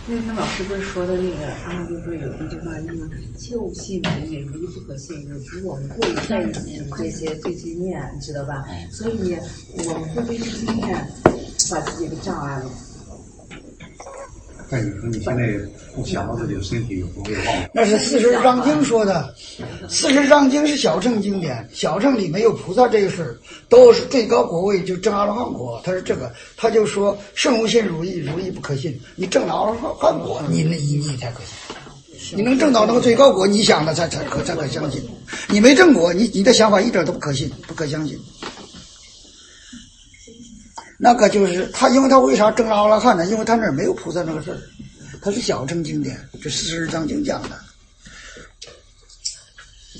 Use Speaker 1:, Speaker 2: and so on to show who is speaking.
Speaker 1: 那他老师不是说的那个，他们就说有一句话，那么切勿信人也如不可信，有时我们过于在意这些对立面，你知道吧？所以我们会被这些面把自己给障碍了。
Speaker 2: 但有时候你现在不想到自己的身体，不会忘。
Speaker 3: 那是《四十章经》说的，《四十章经》是小乘经典，小乘里没有菩萨这个事儿，都是最高果位就证阿罗汉果。他是这个，他就说圣无信如意，如意不可信。你证了阿罗汉果，你才可信。你能证到那个最高果，你想的才可相信。你没证果，你的想法一点都不可信，不可相信。那个就是他，因为他为啥证阿罗汉呢？因为他那儿没有菩萨那个事儿，他是小乘经典，这《四十章经》讲的。